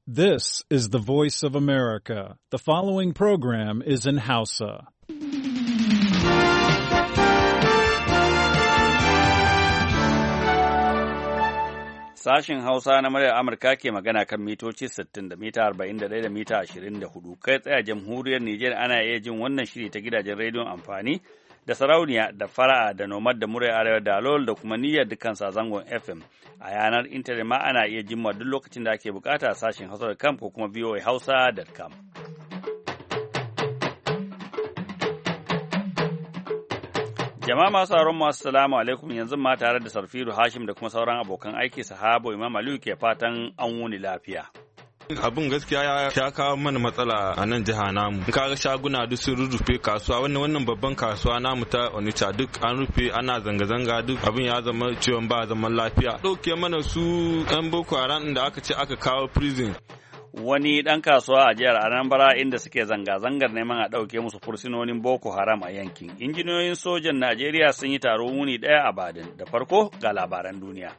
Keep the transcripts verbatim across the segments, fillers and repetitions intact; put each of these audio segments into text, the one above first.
This is the voice of America. The following program is in Hausa. Sashin Hausa na muryar Amurka ke magana kan mitoci sittin da mita arba'in da ɗaya da mita ashirin da hudu. Kai tsaye a jamhuriyar Nijar ana iya jin wannan shiri ta gidajen rediyon amfani da sarauniya da fara'a da nomad da muryar arewa da alol da kuma niyyar dukkan zangon F M. A yanar intanet ma ana iya jin duk lokacin da ake bukata a sashin hausa dot com ko kuma v o a hausa dot com. Jama'a masu sauran mu assalamu alaikum, yanzu ma tare da Sarfiru Hashim da kuma sauran abokan aiki sahabo Imam Aliyu ke fatan an wuni lafiya. Abin gaskiya ya kawo mana matsala a nan jiha namu. In kaga shaguna duk sun rurrufe, kasuwa wannan wannan babban kasuwa namu ta Onitsha duk an rufe, ana zanga-zanga, duk abin ya zama ciwon ba zaman lafiya. Ɗauke mana su ɗan Boko Haram da aka ce aka kawo prison. Wani ɗan kasuwa a jihar Anambra inda suke zanga-zangar neman a ɗauke musu fursunonin Boko Haram a yankin. Injiniyoyin sojan Najeriya sun yi taro wuni ɗaya a Badin. Da farko ga labaran duniya.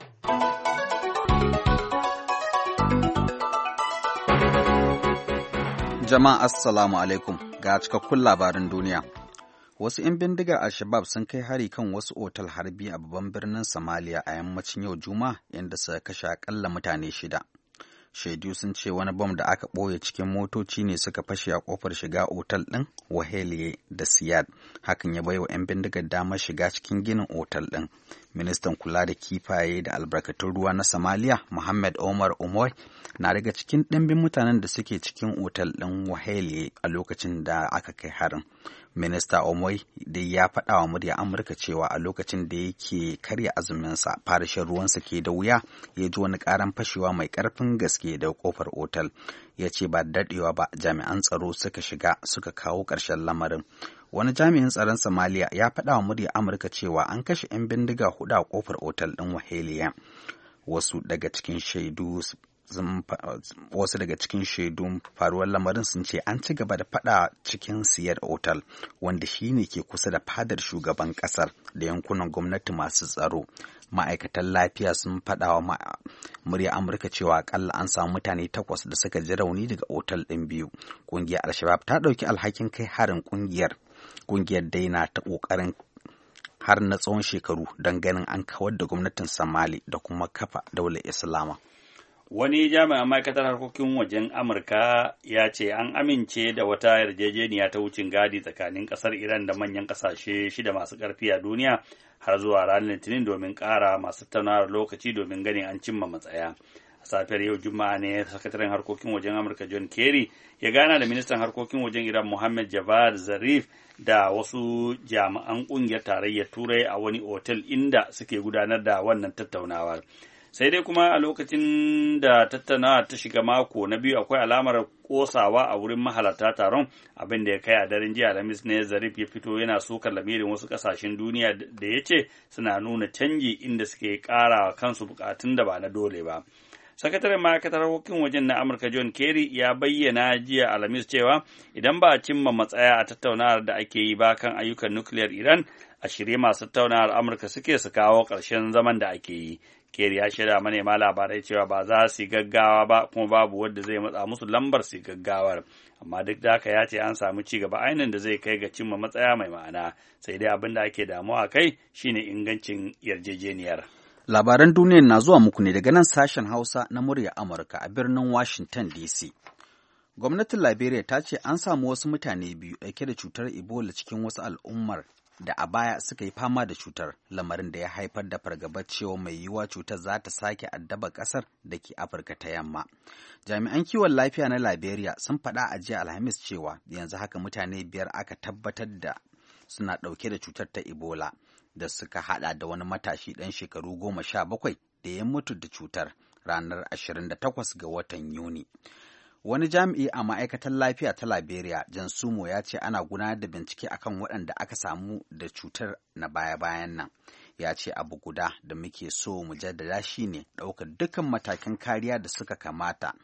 Jama'a assalamu alaikum, ga cikakkun labaran duniya. Wasu 'yan bindigar Al-Shabab sun kai hari kan wasu otal harbi a babban birnin Somalia a yammacin yau Juma'a, inda suka kashe akalla mutane shida. Shaidu sun ce wani bom da aka ɓoye cikin motoci ne suka fashe a ƙofar shiga otal ɗin Waheliye da Siyad. Hakan ya baiwa 'yan bindigar damar shiga cikin ginin otal ɗin. Ministan kula da kifaye da albarkatun ruwa na Somalia, Muhammad Omar Omoy, na daga cikin ɗimbin mutanen da suke cikin otal ɗin Waheliye a lokacin da aka kai harin. Minista Omoy dai ya faɗa wa murya Amurka cewa a lokacin da yake karya azuminsa fara shan ruwansa ke da wuya, ya ji wani ƙaran fashewa mai ƙarfin gaske daga ƙofar otal. Ya ce ba da daɗewa ba jami'an tsaro suka shiga suka kawo ƙarshen lamarin. Wani jami'in tsaron Somalia ya faɗa wa murya Amurka cewa an kashe 'yan bindiga huɗu a ƙofar otal ɗin Waheliya. Wasu daga cikin shaidu wasu daga cikin shaidun faruwar lamarin sun ce an ci gaba da fada cikin siyar otal wanda shi ne ke kusa da fadar shugaban kasar da yankunan gwamnati masu tsaro. Ma'aikatan lafiya sun fada wa murya Amurka cewa akalla an samu mutane takwas da suka ji rauni daga otal ɗin biyu. Ƙungiyar Al-Shabab ta ɗauki alhakin kai harin ƙungiyar. Ƙungiyar dai na ta ƙoƙarin har na tsawon shekaru don ganin an kawar da gwamnatin Somali da kuma kafa daular Islama. Wani jami'an ma'aikatar harkokin wajen Amurka ya ce an amince da wata yarjejeniya ta wucin gadi tsakanin ƙasar Iran da manyan ƙasashe shida masu ƙarfi a duniya har zuwa ranar Litinin domin ƙara masu tattaunawar lokaci domin ganin an cimma matsaya. A safiyar yau Juma'a ne sakataren harkokin wajen Amurka John Kerry ya gana da ministan harkokin wajen Iran Mohammad Javad Zarif da wasu jami'an ƙungiyar tarayyar Turai a wani otel inda suke gudanar da wannan tattaunawar. Sai dai kuma a lokacin da tattaunawa ta shiga mako na biyu akwai alamar kosawa a wurin mahalarta taron, abin da ya kai a daren jiya Alhamis ne Zarif ya fito yana sukar lamirin wasu kasashen duniya da ya ce suna nuna canji inda suke ƙara kansu bukatun da ba na dole ba. Sakataren ma'aikatar harkokin wajen na Amurka John Kerry ya bayyana jiya Alhamis cewa idan ba a cimma matsaya a tattaunawar da ake yi ba kan ayyukan nukiliyar Iran, a shirye masu tattaunawar Amurka suke su kawo ƙarshen zaman da ake yi. Kerry ya shaida manema labarai cewa ba za su yi gaggawa ba kuma babu wanda zai matsa musu lambar su gaggawar, amma duk da haka ya ce an samu ci gaba ainihin da zai kai ga cimma matsaya mai ma'ana, sai dai abin da ake damuwa kai shine ingancin yarjejeniyar. Labaran duniyar na zuwa muku ne daga nan sashen Hausa na murya Amurka a birnin Washington D C. Gwamnatin Liberia ta ce an samu wasu mutane biyu ɗauke da cutar Ebola cikin wasu al'ummar da a baya suka yi fama da cutar, lamarin da ya haifar da fargabar cewa mai yiwuwa cutar za ta sake addaba ƙasar da ke Afirka ta yamma. Jami'an kiwon lafiya na Liberia sun faɗa a jiya Alhamis cewa yanzu haka mutane biyar aka tabbatar da suna ɗauke da cutar ta Ebola, da suka haɗa da wani matashi ɗan shekaru goma sha bakwai da ya mutu da cutar ranar ashirin da takwas ga watan Yuni. Wani jami'i a ma'aikatar lafiya ta Liberia, Jan Sumo, ya ce ana gudanar da bincike akan waɗanda aka samu da cutar na baya-bayan nan. Ya ce abu guda da muke so mu jaddada shi ne ɗaukar dukkan matakan kariya da suka kamata.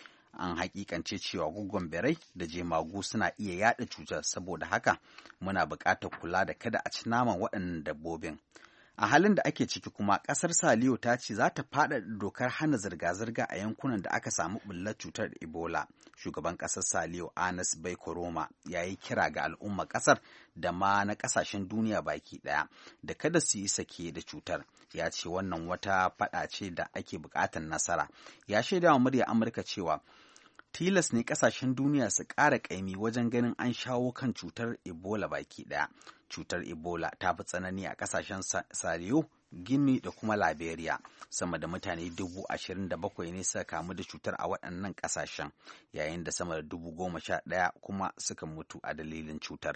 An hakikance cewa guggun birai da jemagu suna iya yaɗa cutar, saboda haka muna buƙatar kula da kada a ci naman waɗannan dabbobin. A halin da ake ciki kuma ƙasar Saliyo ta ce za ta faɗaɗa dokar hana zirga-zirga a yankunan da aka samu ɓullar cutar Ebola. Shugaban ƙasar Saliyo Anas Bai Koroma ya yi kira ga al'ummar ƙasar da ma na ƙasashen duniya baki ɗaya da kada su yi sake da cutar. Ya ce wannan wata faɗa ce da ake buƙatar nasara. Ya shaida wa murya Amurka cewa tilas ne ƙasashen duniya su ƙara ƙaimi wajen ganin an shawo kan cutar Ebola baki ɗaya. Cutar Ebola ta fi tsanani a ƙasashen Saliyo, Gini da kuma Liberia. Sama da mutane dubu ashirin da bakwai ne suka kamu da cutar a waɗannan ƙasashen, yayin da sama da dubu goma sha ɗaya kuma suka mutu a dalilin cutar.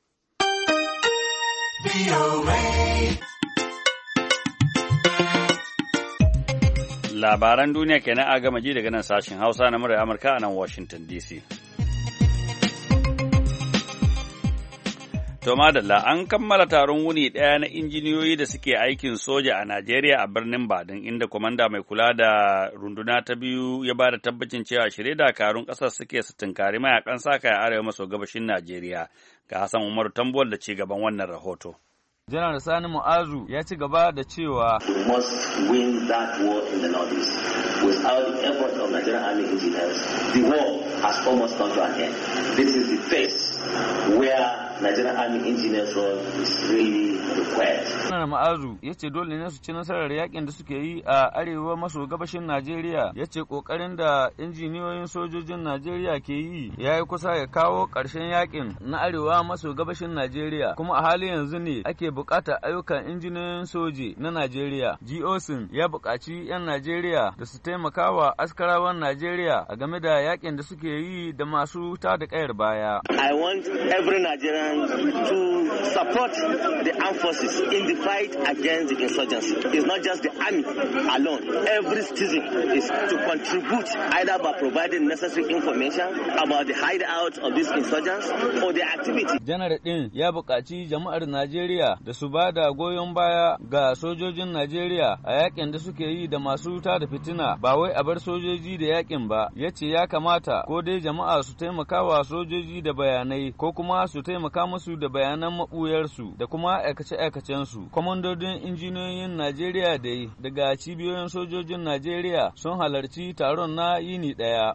Labaran duniya kenan a gama ji daga nan sashen Hausa na murar Amurka a nan Washington D C. To madalla, an kammala taron wuni ɗaya na injiniyoyi da suke aikin soja a Najeriya a birnin Badin, inda kwamanda mai kula da runduna ta biyu ya ba da tabbacin cewa shirye dakarun ƙasar suke su tunkari mayakan sa kai a arewa maso gabashin Najeriya. Ga Hassan Umaru Tambuwal da ci gaban wannan rahoto. Janar Sani Mu'azu ya ci gaba da cewa we must win that war in the northeast. Without the effort of Nigerian Army engineers, the war has almost come to an end. This is the phase where Nigerian Army engineers role is really required. Janar Mu'azu ya ce dole ne su ci nasarar yakin da suke yi a arewa maso gabashin Najeriya. Ya ce kokarin da injiniyoyin sojojin Najeriya ke yi ya yi kusa ya kawo ƙarshen yakin na arewa maso gabashin Najeriya, kuma a halin yanzu ne ake buƙatar ayyukan injiniyoyin soji na Najeriya. G O S I N ya buƙaci 'yan Najeriya da su taimaka wa askarawan Najeriya a game da yakin da suke yi da masu ta da ƙayar baya. I want every Nigerian to support the armed forces in the fight against the insurgency. It's not just the army alone. Every citizen is to contribute either by providing necessary information about the hideout of these insurgents or their activity. Janar ɗin ya buƙaci jama'ar Najeriya da su ba da goyon baya ga sojojin Najeriya a yakin da suke yi da masu wuta da fitina, ba wai a bar sojoji da yakin ba. Ya ce ya kamata ko dai jama'a su taimaka wa sojoji da bayanai ko kuma su taimaka musu da bayanan maɓuyarsu da kuma aikace-aikacensu. Kwamandodin injiniyoyin Najeriya da daga cibiyoyin sojojin Najeriya sun halarci taron na yini ɗaya.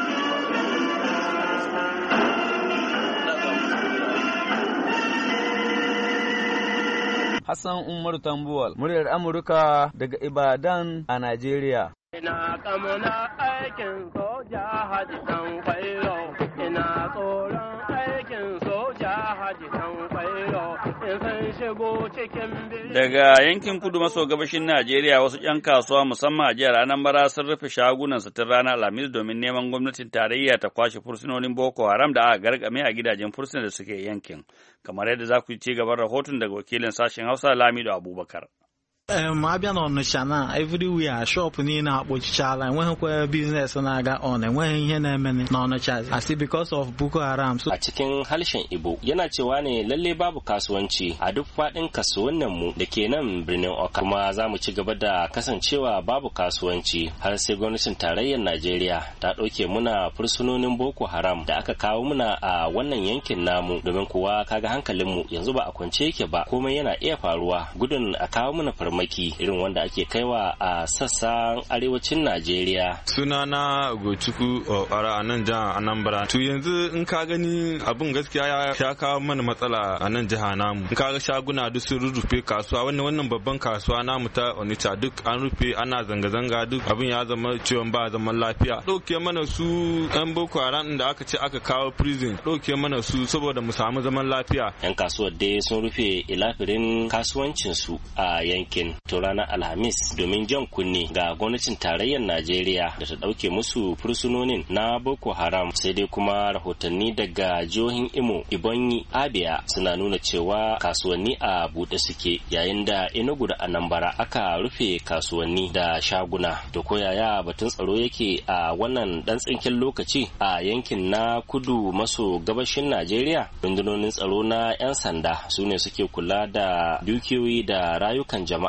Hassan Umar Tambuwal, muryar Amurka daga Ibadan a Najeriya. Ina kamuna aikin soja haji dan kwairo, ina tsoron aikin soja haji dan kwairo, in san shigo cikin Daga yankin kudu maso gabashin Najeriya, wasu ‘yan kasuwa musamman a jihar Anambra sun rufe shagunan su tun ranar Alhamis domin neman gwamnatin tarayya ta kwashe fursunonin Boko Haram da aka garkame a gidajen fursuna da suke yankin. Kamar yadda za ku ci gaban rahoton daga wakilin sashen Hausa Lamido Abubakar. Um, abịa n'Ọnịcha na everywhere shop niile akpọchichala, enweghịkwa business na-aga on, enweghị ihe na-eme n'Ọnịcha asi because of Boko Haram. A cikin harshen Igbo yana cewa ne lalle babu kasuwanci a duk faɗin kasuwannin mu da ke nan birnin Ọka, kuma za mu ci gaba da kasancewa babu kasuwanci har sai gwamnatin tarayyar Najeriya ta ɗauke muna fursunonin Boko Haram da aka kawo muna a wannan yankin namu, domin kuwa kaga hankalinmu yanzu ba a kwance yake ba, komai yana iya faruwa, gudun a kawo muna farmaki maki irin wanda ake kaiwa a sassan arewacin Najeriya. Sunana Gochuku Okara a nan jihar Anambra. To yanzu in ka gani abin gaskiya ya kawo mana matsala a nan jiha namu. In ka ga shaguna duk sun rurrufe, kasuwa wannan wannan babban kasuwa namu ta Onitsha duk an rufe, ana zanga-zanga, duk abin ya zama ciwon ba zaman lafiya. Ɗauke mana su ɗan Boko Haram da aka ce aka kawo prison, ɗauke mana su saboda mu samu zaman lafiya. Yan kasuwar dai sun rufe ilafirin kasuwancinsu a yankin to ranar Alhamis domin jan kunne ga gwamnatin tarayyar Najeriya da ta dauke musu fursunonin na Boko Haram. Sai dai kuma rahotanni daga jihohin Imo, Ebonyi, Abia suna nuna cewa kasuwanni a buɗe suke, yayin da Enugu da Anambra aka rufe kasuwanni da shaguna. To ko yaya batun tsaro yake a wannan dan tsinkin lokaci a yankin na kudu maso gabashin Najeriya? Rundunonin tsaro na 'yan sanda su ne suke kula da dukiyoyi da rayukan jama'a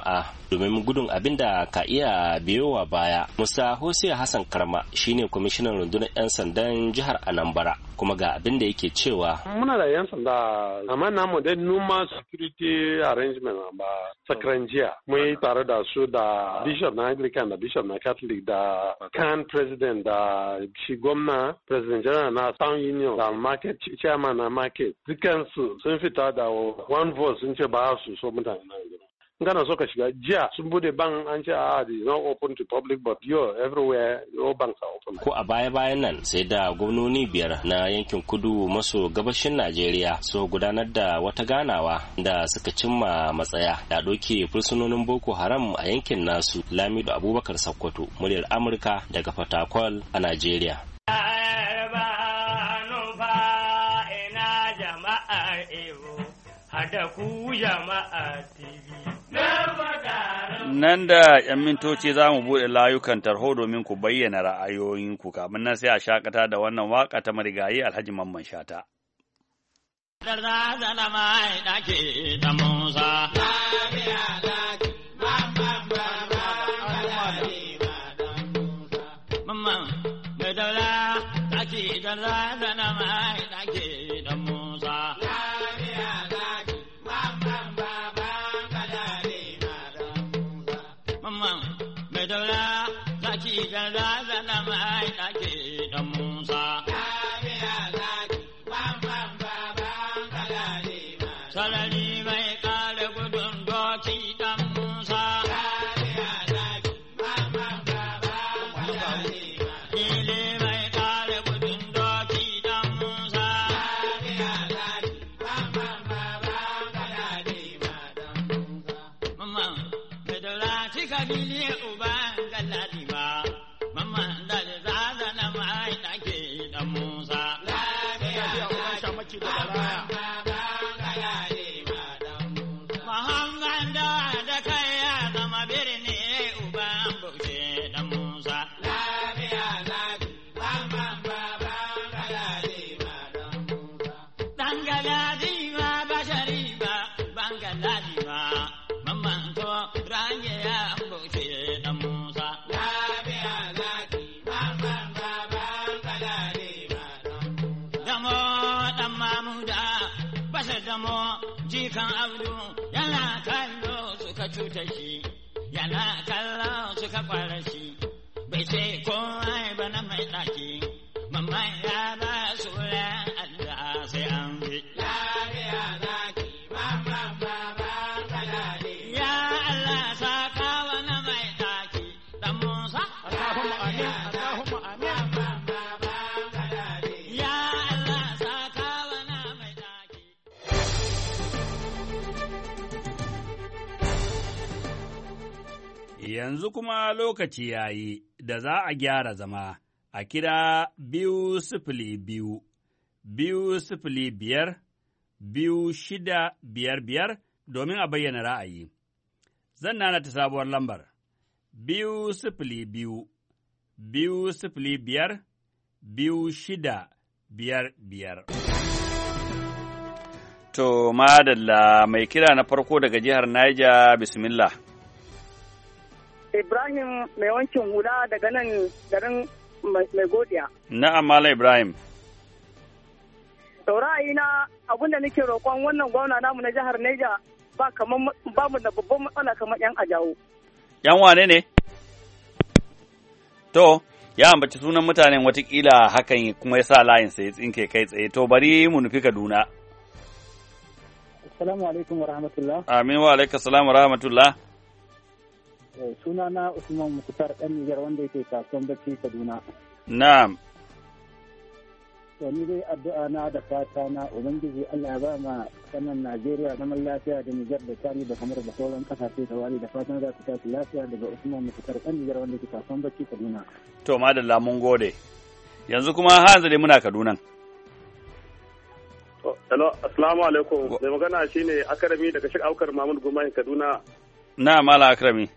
jama'a domin gudun abin da ka iya biyowa baya. Musa Hosea Hassan Karma shine kwamishinan rundunar 'yan sandan jihar Anambra kuma ga abin da yake cewa. Muna da 'yan sanda amma namu dai numa security arrangement ba sakaran jiya. Mun yi tare da su da Bishop na Anglican da Bishop na Catholic da kan President da shi gwamna President General na Town Union da Market Chairman na Market. Dukansu sun fita da one voice sun ce ba su so mutane na yanzu. Gana so ka shiga jiya sun bude bank an ce a is not open to public but yo everywhere all banks are open. Ko a baya bayan nan sai da gwamnoni biyar na yankin kudu maso gabashin Najeriya su gudanar da wata ganawa da suka cimma matsaya da doke fursunonin Boko Haram a yankin nasu. Lamido Abubakar Sakkwato, muryar Amurka daga Fatakwal a Najeriya. Hada ku jama'a T V. Nan da ‘yan mintoci za mu buɗe layukan tarho domin ku bayyana ra'ayoyinku, kamin nan sai a shakata da wannan waka ta marigayi Alhaji Mamman Shata. jikan abdu yana kallo suka cuta shi yana kallo suka kwara shi bai ce komai ba na mai ɗaki mamman ya ba su ran Allah sai an bi lafiya zaki mamman baba kalali ya Allah saka wa na mai ɗaki dan Musa Allahumma amin Allahumma amin mamman baba kalali ya Allah saka wa na mai ɗaki. Yanzu kuma lokaci ya yi da za a gyara zama a kira biyu sifili biyu, biyu sifili biyar, biyu shida biyar biyar domin a bayyana ra'ayi. Zan nana ta sabuwar lambar, biyu sifili biyu, biyu sifili biyar, biyu shida biyar biyar. To, madalla mai kira na farko daga jihar Niger, bismillah. Ibrahim mai wankin hula daga nan garin mai godiya. Na'am Malam Ibrahim. Saurayi na abinda nake roƙon wannan gwamna namu na jihar Niger ba kaman ba mu da babban matsala kamar yan ajawo. Yan wane ne? To, ya ambaci sunan mutanen watakila hakan kuma ya sa layin sai tsinke kai tsaye. To bari mu nufi Kaduna. Assalamu alaikum wa rahmatullah. Amin wa alaikum salam wa rahmatullah. Suna na Usman Mukhtar ɗan Nijar wanda yake kasuwan Bacci Kaduna. Na'am. To ni dai addu'a na da fata na Ubangiji Allah ya ba ma sanan Najeriya zaman lafiya da Nijar da Chad da kamar da sauran kasashe da wari da fatan za su tafi lafiya daga Usman Mukhtar ɗan Nijar wanda yake kasuwan Bacci Kaduna. To madalla mun gode. Yanzu kuma har yanzu dai muna Kaduna. Hello, assalamu alaikum. Mai magana shine Akarami daga Sheikh Aukar Mahmud Gumai Kaduna. Na mala Akarami.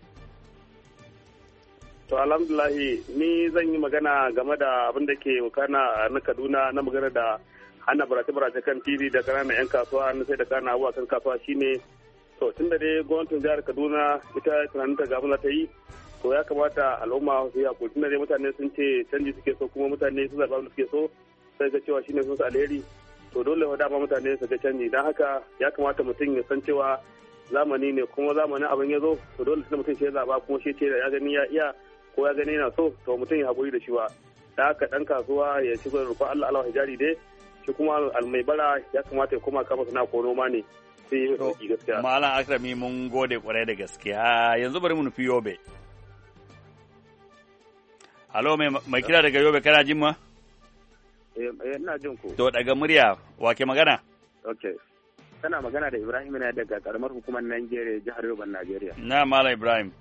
To alhamdulahi ni zan yi magana game da abin da ke wakana na Kaduna na magana da hana barace-barace kan titi da ƙananan 'yan kasuwa na sai da kana abuwa kan kasuwa shine to tunda dai gwamnatin jihar Kaduna ita tunanin ta gafin za ta yi to ya kamata al'umma su yi hakuri tunda dai mutane sun ce canji suke so kuma mutane su zaɓa da suke so sai ga cewa shine sun su alheri to dole wa dama mutane su ga canji don haka ya kamata mutum ya san cewa zamani ne kuma zamanin abin ya zo to dole sai mutum shi ya zaɓa kuma shi ce ya gani ya iya ko ya gani yana so to mutum ya hakuri da shi ba da haka ɗan kasuwa ya ci da rufa Allah Allah hijari dai shi kuma almai bara ya kamata ya koma kama sana ko noma ne sai ya yi gaskiya. Malam Akrami mun gode kwarai da gaskiya yanzu bari mu nufi Yobe. Alo mai kira daga Yobe kana jin ma? Eh ina jin ku. To daga murya wa ke magana? Okay. Kana magana da Ibrahim ne daga karamar hukumar Najeriya jihar Yobe Najeriya. Na Malam Ibrahim.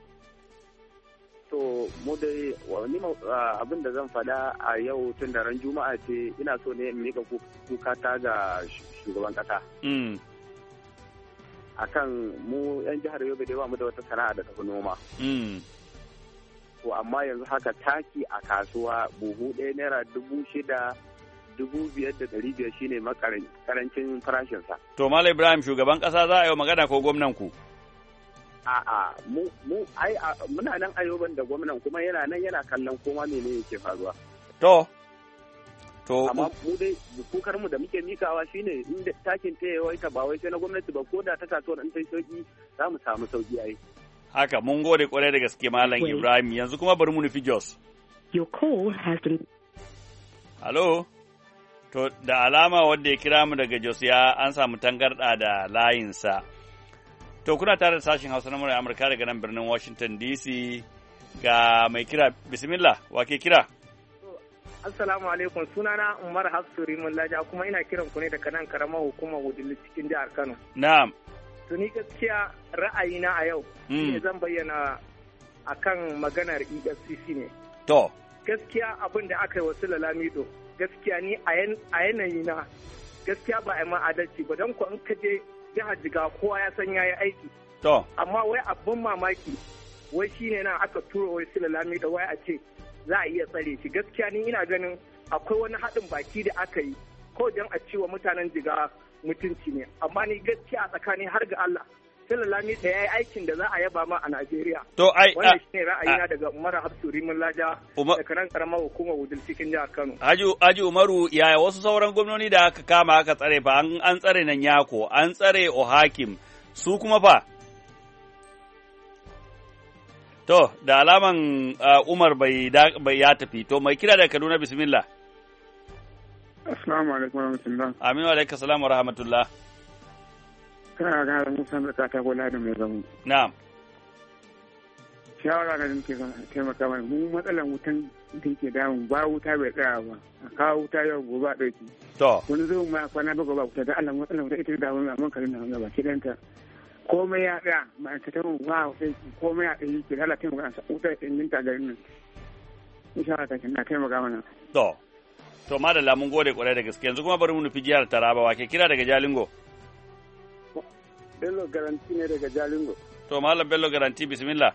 To mu dai wani abin da zan faɗa a yau tun da ran Juma'a ce ina so ne in mika kuka ta ga shugaban kasa. Mm. Akan mu yan jihar Yobe dai ba mu da wata sana'a da tafi noma. Mm. To amma yanzu haka taki a kasuwa buhu ɗaya naira dubu shida dubu biyar da ɗari biyar shine makarancin farashinsa. To Malam Ibrahim shugaban ƙasa za a yi magana ko gwamnan ku? A'a mu mu ai muna nan ayoban da gwamnan kuma yana nan yana kallon koma menene yake faruwa. To to amma mu dai kukar mu da muke mikawa shine inda takin ta yawaita ba wai sai na gwamnati ba ko da ta kasuwar in ta yi sauki za mu samu sauki ai. Haka mun gode kwarai da gaske Malam Ibrahim yanzu kuma bari mu nufi Jos. Your call has been. Hello. To da alama wanda ya kira mu daga Jos ya an samu tangarda da layinsa. To kuna tare da sashin Hausa na murar Amurka daga nan birnin Washington D C ga mai kira bismillah wake kira. Assalamu alaikum sunana Umar Hafsu Rimun Laja kuma ina kiran ku ne daga nan karamar hukumar Wudil cikin jihar Kano. Na'am. To ni gaskiya ra'ayina a yau ne zan bayyana akan maganar E F C C ne. To. Gaskiya abin da aka yi wasu Lalamido gaskiya ni a yanayi na gaskiya ba a yi adalci ba don ku in ka je jihar Jigawa kowa ya san yayi aiki. To. Amma wai abin mamaki wai shine nan aka tura wai su Lalamido wai a ce za a iya tsare shi gaskiya ni ina ganin akwai wani haɗin baki da aka yi ko don a ciwa mutanen Jigawa mutunci ne amma ni gaskiya a tsakani har ga Allah Lalami da yayi aikin da za a yaba ma a Najeriya. To ai wannan shine ra'ayina daga Umar Hafsu Rimin Laja daga nan karamar hukumar Wudil cikin jihar Kano. Haji Haji Umaru yaya wasu sauran gwamnoni da aka kama aka tsare fa an, an tsare nan Yako an tsare Ohakim su kuma fa To da alaman uh, Umar bai, bai ya tafi to mai kira daga Kaduna bismillah. Assalamu alaikum wa rahmatullah. Aminu alaikum salam wa rahmatullah. Kana gana da Musa da ta gola da mai zamu. Na'am. Shawara da nake taimaka mana mu matsalan wutan da ke damun ba wuta bai tsaya ba. A kawo wuta yau gobe a ɗauki. To. Wani zo ma kwana ba gobe wuta da Allah matsalan wuta ita da damun amma karin nan gaba kidanta. Komai ya tsaya ma'aikatan wa komai ya tsaya ke lalata taimaka wuta ya tsinta garin nan. Insha Allah na taimaka mana. To. To madalla mun gode kwarai da gaske yanzu kuma bari mu nufi jihar Taraba wa ke kira daga Jalingo. Bello Garanti ne daga Jalingo. To Malam Bello Garanti bismillah.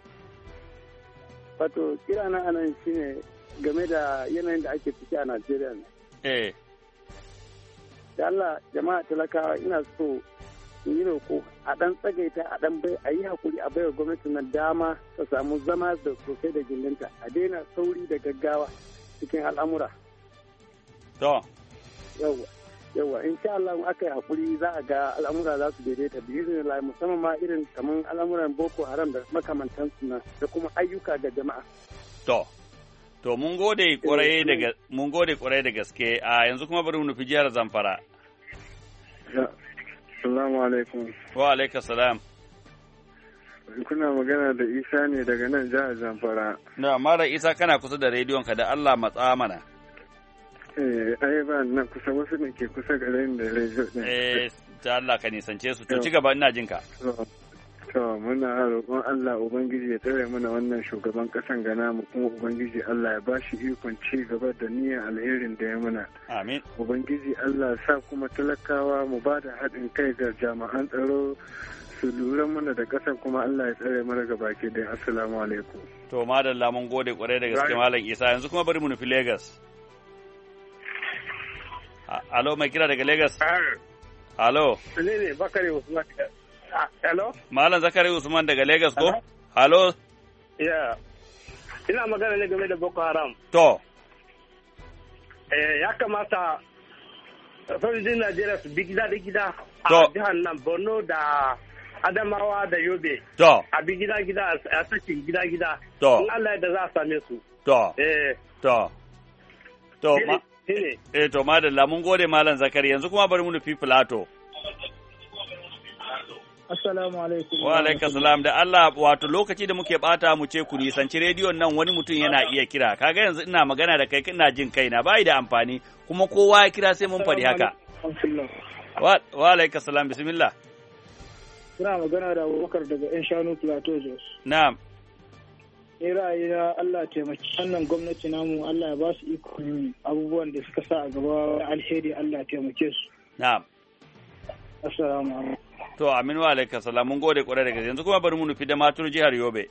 Wato kira na anan shine game da yanayin da ake ciki a Najeriya ne. Eh. Da Allah jama'a talakawa ina so in yi roko a dan tsagaita a dan bai a yi hakuri a baiwa gwamnati na dama ta samu zama da sosai da gindinta a daina sauri da gaggawa cikin al'amura. To. Yawwa. Yawwa insha Allah aka yi hakuri za a ga al'amura za su daidaita biizinin Allah musamman ma irin kamar al'amuran Boko Haram da makamantansu na da kuma ayyuka ga jama'a. To. To mun gode kwarai da mun gode kwarai da gaske a yanzu kuma bari mu nufi jihar Zamfara. Assalamu alaikum. Wa alaikum salam. Kuna magana da Isa ne daga nan jihar Zamfara. Na mara Isa kana kusa da rediyon ka da Allah matsa mana. Eh, ai ba nan kusa wasu ne ke kusa ga rain da rediyo din. Eh, ta Allah ka nisance su. To ci gaba ina jin ka. To, muna roƙon Allah Ubangiji ya tsare mana wannan shugaban ƙasan gana mu kuma Ubangiji Allah ya ba shi ikon ci gaba da niyyar alherin da ya muna. Amin. Ubangiji Allah sa kuma talakawa mu ba da haɗin kai ga jami'an tsaro su lura mana da ƙasan kuma Allah ya tsare mana ga baki da assalamu alaikum. To, madalla mun gode ƙwarai da gaske Malam Isa yanzu kuma bari mu nufi Lagos. Alo mai kira daga Lagos? Alo. Ne ne bakare Usman. Hello? Malam Zakari Usman daga Lagos ko? Hello? Yeah. Ina magana ne game da Boko Haram. To. Eh, ya kamata sojojin Najeriya su bi gida da gida a jihar nan Borno da Adamawa da Yobe. To. A bi gida gida a sakin gida gida. To. In Allah da za a same su. To. Eh. To. To. Ma eh to madalla mun gode Malam Zakari yanzu kuma bari mu nufi Filato. Assalamu alaikum. Wa alaikum salam da Allah wato lokaci da muke bata mu ce ku nisanci rediyon nan wani mutum yana iya kira kaga yanzu ina magana da kai ina jin kaina bai da amfani kuma kowa ya kira sai mun faɗi haka. Wa wa alaikum salam bismillah. Ina magana da Abubakar daga Yan Shanu Plateau Jos. Na'am. Ni ra'ayina Allah taimaki wannan gwamnati namu Allah ya ba su ikon abubuwan da suka sa a gaba alheri Allah ya taimake su. Na'am. Assalamu alaikum. To amin wa alaikum salam mun gode kwarai da gaske yanzu kuma bari mu nufi da Maturu jihar Yobe.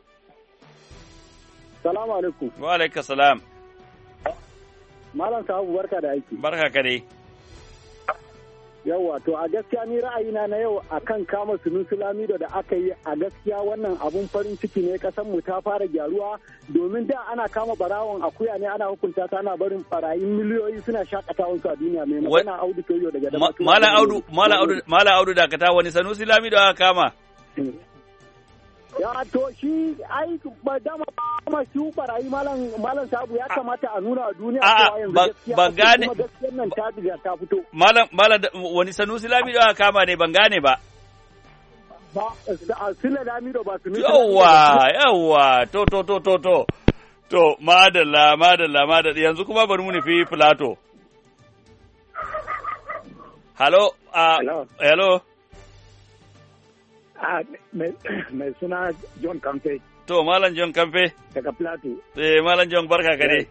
Salamu alaikum. Wa alaikum salam. Malam Sahabu barka da aiki. Barka ka dai. Yawwa to a gaskiya ni ra'ayina na yau akan kama Sunusi Lamido da aka yi a gaskiya wannan abun farin ciki ne kasan mu ta fara gyaruwa domin da ana kama barawon akuya ne ana hukunta ta ana barin barayin miliyoyi suna shakatawan su a duniya mai magana Audu Toyo daga da Malam Audu Malam Audu Malam Audu da ka ta wani Sanusi Lamido aka kama ya to shi ai ba dama kuma shi barayi malam malam Sabu ya kamata a nuna a duniya cewa yanzu gaskiya ban gane kuma gaskiyar nan ta diga ta fito malam malam wani Sanusi Lamido aka kama ne ban gane ba ba Sule Lamido ba Sanusi yawa yawa to to to to to to madalla madalla madalla yanzu kuma bari mu nufi Plato hello uh, hello hello Ah, mai suna John Kamfe. To, Malam John Kamfe? Daga Plateau. Eh, Malam John barka ka dai.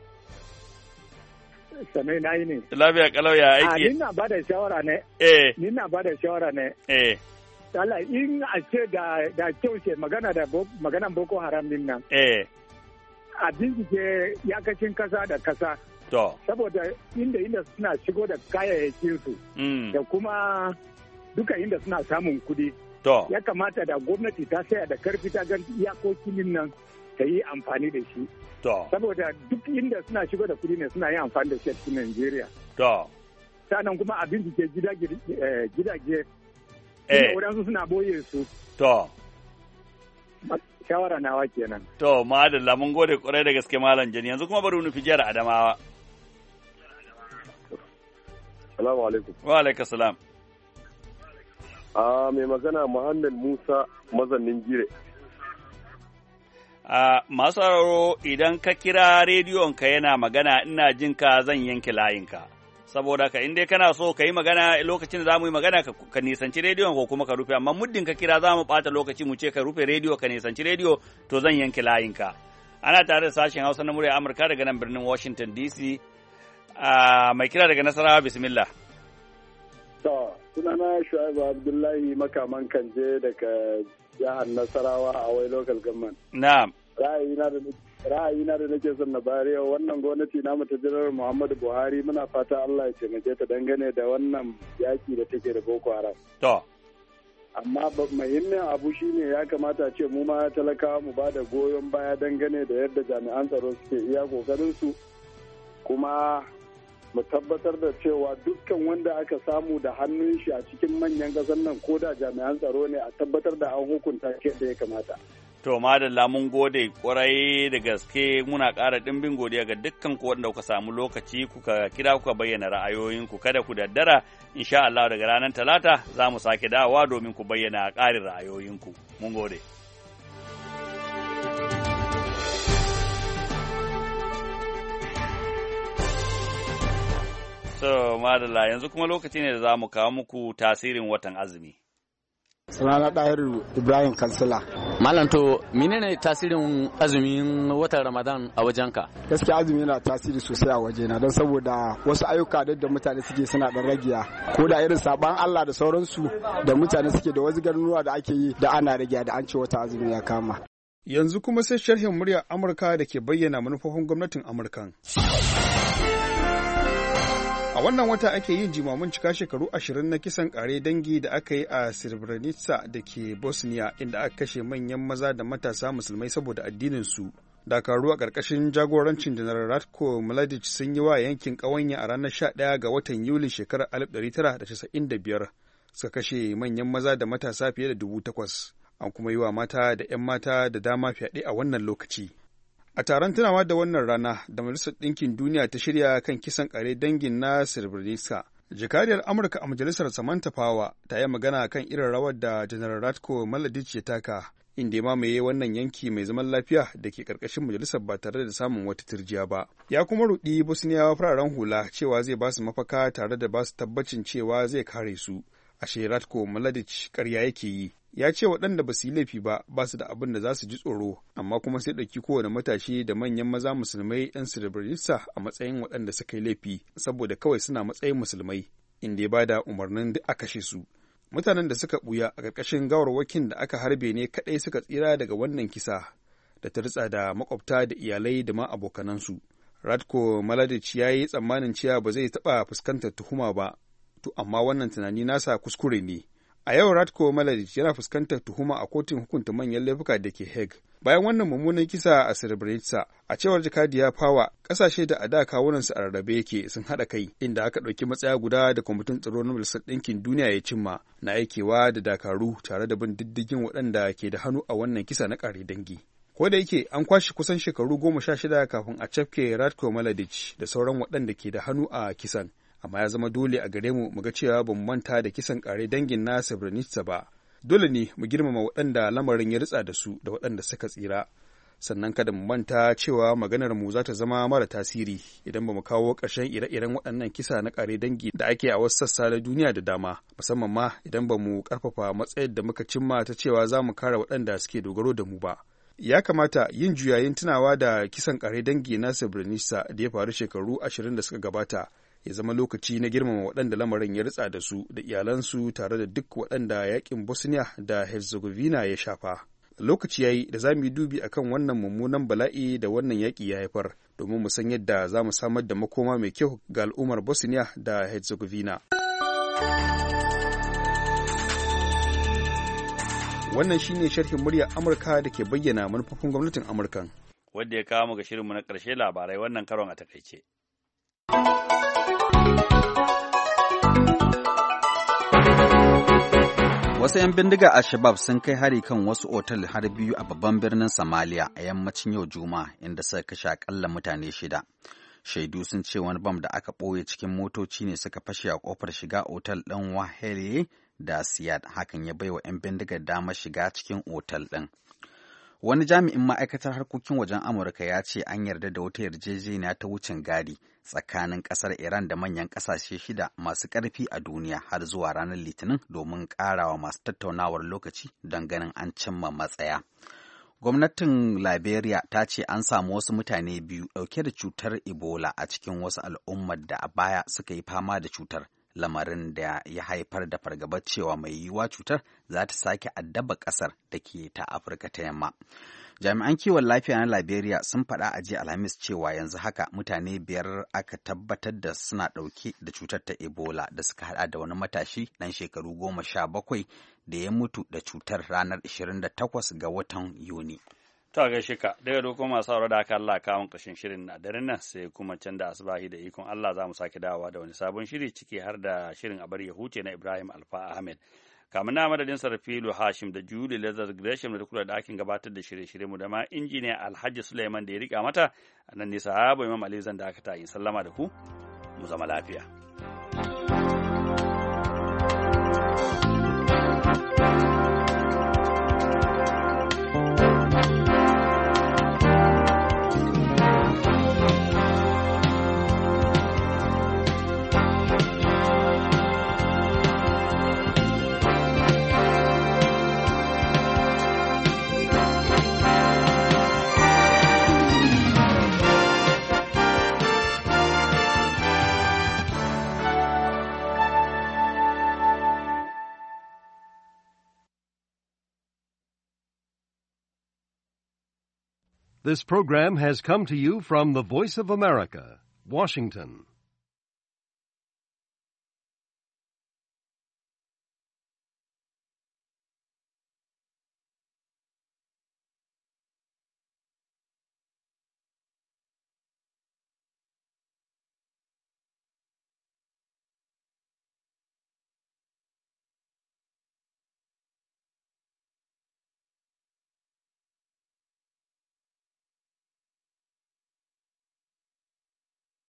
Sanai na yi ne. Lafiya kalau ya aiki. Ah, ni na bada shawara ne. Eh. Ni na bada shawara ne. Eh. Allah in a ce da da kyau ce magana da maganan Boko Haram din nan. Eh. A bincike yakacin kasa da kasa. To. Saboda inda inda suna shigo da kayayyakin su. Mm. Da kuma duka inda suna samun kuɗi. To. Ya kamata da gwamnati ta saya da karfi ta gan iyakokin nan ta yi amfani da shi. To. Saboda duk inda suna shigo da kuɗi ne suna yin amfani da shi a cikin Najeriya. To. Sannan kuma abin da ke gidaje. Eh. Wadansu suna boye su. To. Shawara nawa kenan. To, madalla mun gode kwarai da gaske Malam Jani. Yanzu kuma bari mu nufi jihar Adamawa. Salamu alaikum. Wa alaikum salam. A mai magana Muhammad Musa mazannin Gire. A masu sauraro idan ka kira rediyonka yana magana ina jin ka zan yanke layinka. Saboda ka inda kana so ka yi magana lokacin da za mu yi magana ka nisanci rediyon ko kuma ka rufe, amma muddin ka kira za mu ɓata lokaci mu ce ka rufe rediyo ka nisanci rediyo to zan yanke layinka. Ana tare da sashen Hausa na murya Amurka daga nan birnin Washington D C. A mai kira daga Nasarawa bismillah. To, sunana Shu'aibu Abdullahi makaman Kanje daga jihar Nasarawa a wai local government. Na'am. Ra'ayina da ra'ayina da nake son na bari yau wannan gwamnati namu ta jirar Muhammadu Buhari muna fata Allah ya taimake ta dangane da wannan yaki da take da Boko Haram. To. Amma muhimmin abu shine ya kamata ce mu ma talakawa mu ba da goyon baya dangane da yadda jami'an tsaro suke iya kokarin su kuma mu tabbatar da cewa dukkan wanda aka samu da hannun shi a cikin manyan ƙasar nan ko da jami'an tsaro ne a tabbatar da an hukunta shi da ya kamata. To madalla mun gode kwarai da gaske muna ƙara ɗimbin godiya ga dukkan ku wanda kuka samu lokaci kuka kira kuka bayyana ra'ayoyinku kada ku daddara insha Allah daga ranar Talata za mu sake dawowa domin ku bayyana ƙarin ra'ayoyinku. Mun gode. So, madalla yanzu kuma lokaci ne da za mu kawo muku tasirin watan azumi. Sunana Ɗahiru Ibrahim Kansila. Malam to menene tasirin azumin watan Ramadan a wajenka? Gaskiya azumi yana tasiri sosai a wajena don saboda wasu ayyuka da mutane suke suna dan ragiya ko da irin saban Allah da sauransu da mutane suke da wasu garuruwa da ake yi da ana ragiya da an ce wata azumi ya kama. Yanzu kuma sai sharhin muryar Amurka da ke bayyana manufofin gwamnatin Amurkan. A wannan wata ake yin jimamin cika shekaru ashirin na kisan ƙare dangi da aka yi a Srebrenica da ke Bosnia, inda aka kashe manyan maza da matasa musulmai saboda addininsu. Dakaru a ƙarƙashin jagorancin Janar Ratko Mladic sun yi wa yankin ƙawanya a ranar sha ɗaya ga watan Yuli shekarar alif ɗari tara da casa'in da biyar. Suka kashe manyan maza da matasa fiye da dubu takwas. An kuma yi wa mata da 'yan mata da dama fyaɗe a wannan lokaci. A taron tunawa da wannan rana da Majalisar Ɗinkin Duniya ta shirya kan kisan ƙare dangin na Srebrenica, jakadiyar Amurka a Majalisar Samantha Power ta yi magana kan irin rawar da Janar Ratko Mladic ya taka, inda ya mamaye wannan yanki mai zaman lafiya da ke ƙarƙashin majalisar ba tare da samun wata turjiya ba. Ya kuma ruɗi Bosniyawa fararen hula cewa zai ba su mafaka tare da ba su tabbacin cewa zai kare su. Ashe Ratko Mladic ƙarya yake yi. Ya ce waɗanda ba su yi laifi ba ba su da abin da za su ji tsoro, amma kuma sai ɗauki kowane matashi da manyan maza musulmai 'yan Srebrenica a matsayin waɗanda suka yi laifi saboda kawai suna matsayin musulmai, inda ya bada umarnin da aka kashe su. Mutanen da suka ɓuya a ƙarƙashin gawarwakin da aka harbe ne kaɗai suka tsira daga wannan kisa da ta ritsa da makwabta da iyalai da ma abokanansu. Ratko Mladic ya yi tsammanin cewa ba zai taɓa fuskantar tuhuma ba, to amma wannan tunani nasa kuskure ne. A yau Ratko Mladic yana fuskantar tuhuma a kotun hukunta manyan laifuka da ke Hague. Bayan wannan mummunan kisa a Srebrenica, a cewar jakadiya Power, ƙasashe da a da kawunansu a rarrabe yake sun haɗa kai, inda aka ɗauki matsaya guda da kwamitin tsaro na Majalisar Ɗinkin Duniya ya cimma na aikewa da dakaru tare da bin diddigin waɗanda ke da hannu a wannan kisa na ƙare dangi. Ko da yake an kwashe kusan shekaru goma sha shida kafin a cafke Ratko Mladic da sauran waɗanda ke da hannu a kisan. Amma ya zama dole a gare mu mu ga cewa ba mu manta da kisan ƙare dangin na Srebrenica ba. Dole ne mu girmama waɗanda lamarin ya ritsa da su da waɗanda suka tsira. Sannan kada mu manta cewa maganar mu za ta zama mara tasiri idan ba mu kawo ƙarshen ire-iren waɗannan kisa na ƙare dangi da ake a wasu sassa na duniya da dama, musamman ma idan ba mu ƙarfafa matsayar da muka cimma ta cewa za mu kare waɗanda suke dogaro da mu ba. Ya kamata yin juyayin tunawa da kisan ƙare dangi na Srebrenica da ya faru shekaru ashirin da suka gabata ya zama lokaci na girmama waɗanda lamarin ya ritsa da su da iyalansu tare da duk waɗanda yaƙin Bosnia da Herzegovina ya shafa. Lokaci ya yi da za mu yi dubi akan wannan mummunan bala'i da wannan yaƙi ya haifar domin mu san yadda za mu samar da makoma mai kyau ga al'ummar Bosnia da Herzegovina. Wannan shine sharhin muryar Amurka da ke bayyana manufofin gwamnatin Amurkan. Wanda ya kawo mu ga shirinmu na ƙarshe labarai wannan karon a takaice. Wasu 'yan bindiga a Shabab sun kai hari kan wasu otal har biyu a babban birnin Somalia a yammacin yau Juma'a, inda suka kashe akalla mutane shida. Shaidu sun ce wani bam da aka ɓoye cikin motoci ne suka fashe a ƙofar shiga otal ɗin Wahele da Siyad, hakan ya baiwa 'yan bindigar damar shiga cikin otal ɗin. Wani jami'in ma'aikatar harkokin wajen Amurka ya ce an yarda da wata yarjejeniya ta wucin gadi tsakanin ƙasar Iran da manyan ƙasashe shida masu ƙarfi a duniya har zuwa ranar Litinin domin ƙarawa masu tattaunawar lokaci don ganin an cimma matsaya. Gwamnatin Liberia ta ce an samu wasu mutane biyu ɗauke da cutar Ebola a cikin wasu al'ummar da a baya suka yi fama da cutar, lamarin da ya haifar da fargabar cewa mai yiwuwa cutar za ta sake addaba ƙasar da ke ta Afirka ta Yamma. Jami'an kiwon lafiya na Liberia sun faɗa a jiya Alhamis cewa yanzu haka mutane biyar aka tabbatar da suna ɗauke da cutar ta Ebola da suka haɗa da wani matashi ɗan shekaru goma sha bakwai da ya mutu da cutar ranar ashirin da takwas ga watan Yuni. To a gaishe ka, daga doko masu aure da aka Allah kawon ƙarshen shirin na daren nan sai kuma can da asubahi da ikon Allah za mu sake dawowa da wani sabon shiri ciki har da shirin a bari ya huce na Ibrahim Alfa Ahmed. Kamun na madadin Sarfilu Hashim da Julie Lazar Gresham da kula da ɗakin gabatar da shirye-shirye mu da ma injiniya Alhaji Suleiman da ya rika mata, a nan ne sahabo Imam Ali zan da aka ta yin sallama da ku, mu zama lafiya. This program has come to you from the Voice of America, Washington.